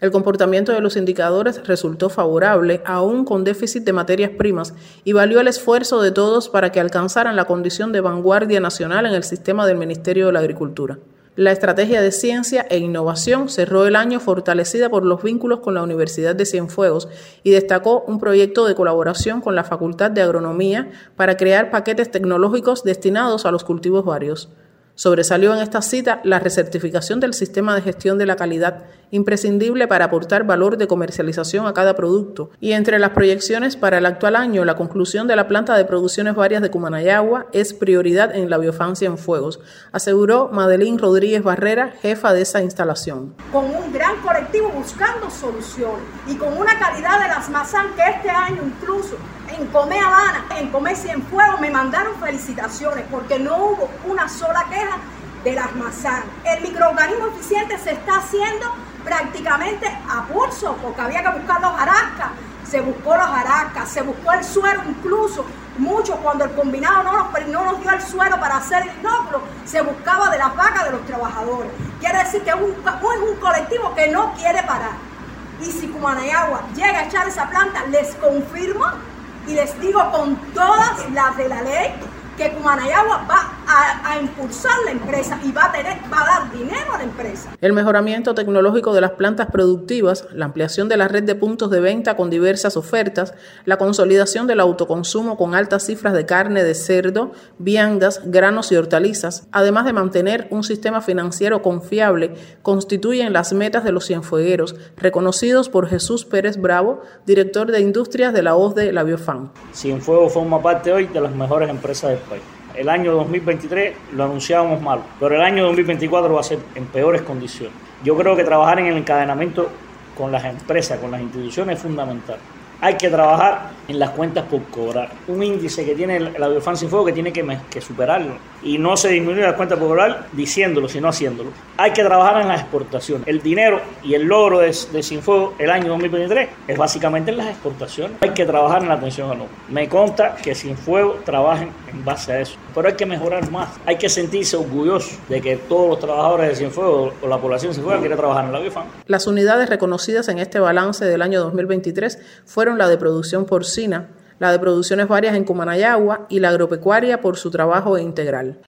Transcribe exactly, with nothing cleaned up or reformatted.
El comportamiento de los indicadores resultó favorable, aún con déficit de materias primas, y valió el esfuerzo de todos para que alcanzaran la condición de vanguardia nacional en el sistema del Ministerio de la Agricultura. La estrategia de ciencia e innovación cerró el año fortalecida por los vínculos con la Universidad de Cienfuegos y destacó un proyecto de colaboración con la Facultad de Agronomía para crear paquetes tecnológicos destinados a los cultivos varios. Sobresalió en esta cita la recertificación del sistema de gestión de la calidad, imprescindible para aportar valor de comercialización a cada producto, y entre las proyecciones para el actual año, la conclusión de la planta de producciones varias de Cumanayagua es prioridad en la Biofan Cienfuegos, aseguró Madeline Rodríguez Barrera, jefa de esa instalación. Con un gran colectivo buscando soluciones y con una calidad de las mazán que este año incluso en Comé Habana, en Comé Cienfuegos me mandaron felicitaciones porque no hubo una sola queja de las mazán. El microorganismo eficiente se está haciendo prácticamente a pulso porque había que buscar los jarascas, se buscó los jarascas, se buscó el suero incluso, mucho cuando el combinado no nos, no nos dio el suero para hacer el inóculo, se buscaba de las vacas de los trabajadores. Quiere decir que es un, es un colectivo que no quiere parar. Y si Cumanayagua llega a echar esa planta, les confirmo y les digo con todas las de la ley que Cumanayagua va a, a impulsar la empresa y va a, tener, va a dar dinero a la empresa. El mejoramiento tecnológico de las plantas productivas, la ampliación de la red de puntos de venta con diversas ofertas, la consolidación del autoconsumo con altas cifras de carne de cerdo, viandas, granos y hortalizas, además de mantener un sistema financiero confiable, constituyen las metas de los cienfuegueros, reconocidos por Jesús Pérez Bravo, director de Industrias de la O S D E La Biofan. Cienfuegos forma parte hoy de las mejores empresas del país. El año dos mil veintitrés lo anunciábamos mal, pero el año dos mil veinticuatro va a ser en peores condiciones. Yo creo que trabajar en el encadenamiento con las empresas, con las instituciones es fundamental. Hay que trabajar en las cuentas por cobrar. Un índice que tiene la Biofan Cienfuegos que tiene que, que superarlo. Y no se disminuye las cuentas por cobrar diciéndolo, sino haciéndolo. Hay que trabajar en las exportaciones. El dinero y el logro de, de Cienfuegos el año dos mil veintitrés es básicamente en las exportaciones. Hay que trabajar en la atención al hombre. Me consta que Cienfuegos trabajen en base a eso. Pero hay que mejorar más. Hay que sentirse orgulloso de que todos los trabajadores de Cienfuegos o la población de Cienfuegos quiere trabajar en la Biofan. Las unidades reconocidas en este balance del año dos mil veintitrés fueron la de producción porcina, la de producciones varias en Cumanayagua y la agropecuaria por su trabajo integral.